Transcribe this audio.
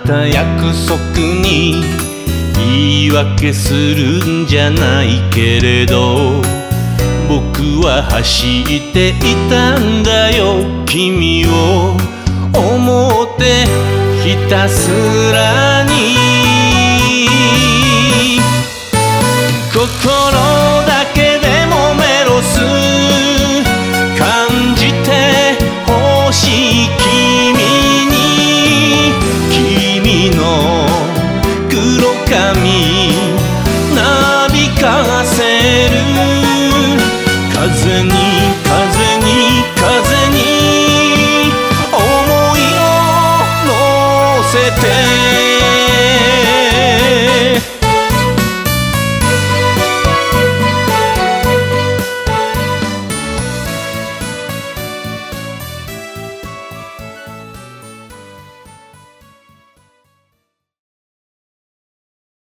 た約束に言い訳するんじゃないけれど、僕は走っていたんだよ、君を思ってひたすらに。心だけでもメロス感じて欲しい、君に君の黒髪なびかせる。風に風に風に思いを乗せて